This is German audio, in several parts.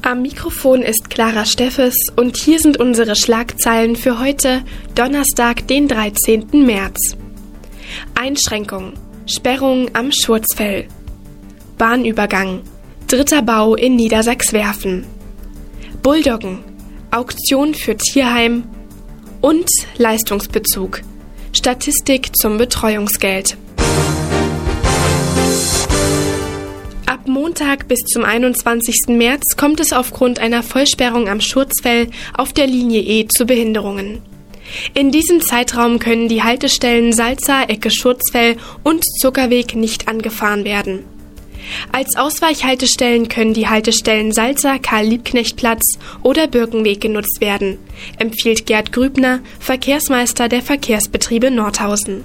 Am Mikrofon ist Clara Steffes und hier sind unsere Schlagzeilen für heute, Donnerstag, den 13. März. Einschränkung, Sperrung am Schurzfell. Bahnübergang, dritter Bau in Niedersachswerfen. Bulldoggen, Auktion für Tierheim und Leistungsbezug, Statistik zum Betreuungsgeld. Ab Montag bis zum 21. März kommt es aufgrund einer Vollsperrung am Schurzfell auf der Linie E zu Behinderungen. In diesem Zeitraum können die Haltestellen Salza, Ecke Schurzfell und Zuckerweg nicht angefahren werden. Als Ausweichhaltestellen können die Haltestellen Salza, Karl-Liebknecht-Platz oder Birkenweg genutzt werden, empfiehlt Gerd Grübner, Verkehrsmeister der Verkehrsbetriebe Nordhausen.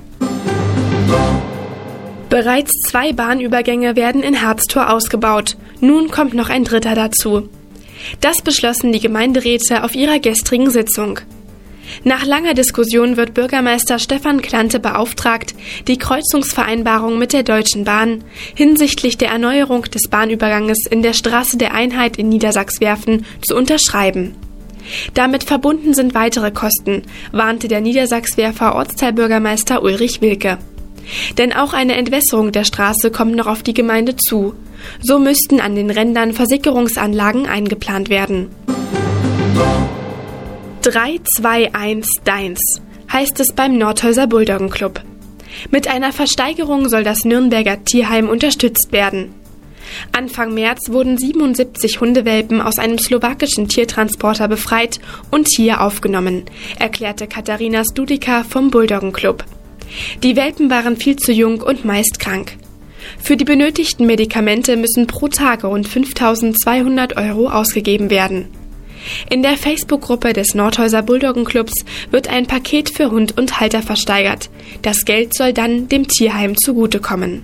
Bereits 2 Bahnübergänge werden in Harztor ausgebaut. Nun kommt noch ein dritter dazu. Das beschlossen die Gemeinderäte auf ihrer gestrigen Sitzung. Nach langer Diskussion wird Bürgermeister Stefan Klante beauftragt, die Kreuzungsvereinbarung mit der Deutschen Bahn hinsichtlich der Erneuerung des Bahnüberganges in der Straße der Einheit in Niedersachswerfen zu unterschreiben. Damit verbunden sind weitere Kosten, warnte der Niedersachswerfer Ortsteilbürgermeister Ulrich Wilke. Denn auch eine Entwässerung der Straße kommt noch auf die Gemeinde zu. So müssten an den Rändern Versickerungsanlagen eingeplant werden. 3-2-1 Deins heißt es beim Nordhäuser Bulldoggenclub. Mit einer Versteigerung soll das Nürnberger Tierheim unterstützt werden. Anfang März wurden 77 Hundewelpen aus einem slowakischen Tiertransporter befreit und hier aufgenommen, erklärte Katharina Studika vom Bulldoggenclub. Die Welpen waren viel zu jung und meist krank. Für die benötigten Medikamente müssen pro Tag rund 5.200 € ausgegeben werden. In der Facebook-Gruppe des Nordhäuser Bulldoggenclubs wird ein Paket für Hund und Halter versteigert. Das Geld soll dann dem Tierheim zugutekommen.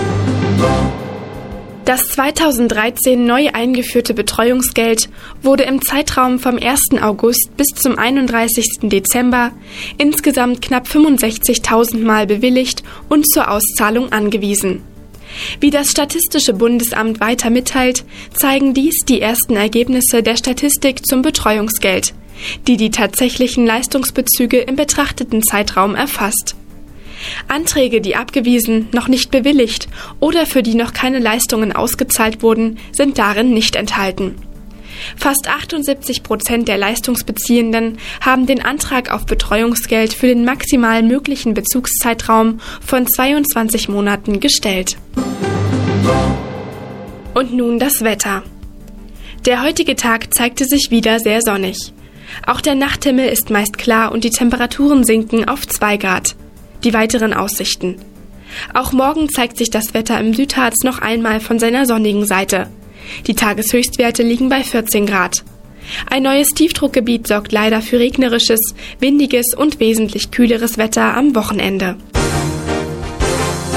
Das 2013 neu eingeführte Betreuungsgeld wurde im Zeitraum vom 1. August bis zum 31. Dezember insgesamt knapp 65.000 Mal bewilligt und zur Auszahlung angewiesen. Wie das Statistische Bundesamt weiter mitteilt, zeigen dies die ersten Ergebnisse der Statistik zum Betreuungsgeld, die tatsächlichen Leistungsbezüge im betrachteten Zeitraum erfasst. Anträge, die abgewiesen, noch nicht bewilligt oder für die noch keine Leistungen ausgezahlt wurden, sind darin nicht enthalten. Fast 78% der Leistungsbeziehenden haben den Antrag auf Betreuungsgeld für den maximal möglichen Bezugszeitraum von 22 Monaten gestellt. Und nun das Wetter. Der heutige Tag zeigte sich wieder sehr sonnig. Auch der Nachthimmel ist meist klar und die Temperaturen sinken auf 2 Grad. Die weiteren Aussichten. Auch morgen zeigt sich das Wetter im Südharz noch einmal von seiner sonnigen Seite. Die Tageshöchstwerte liegen bei 14 Grad. Ein neues Tiefdruckgebiet sorgt leider für regnerisches, windiges und wesentlich kühleres Wetter am Wochenende.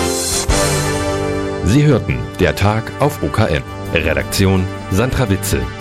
Sie hörten der Tag auf OKM. Redaktion Sandra Witzel.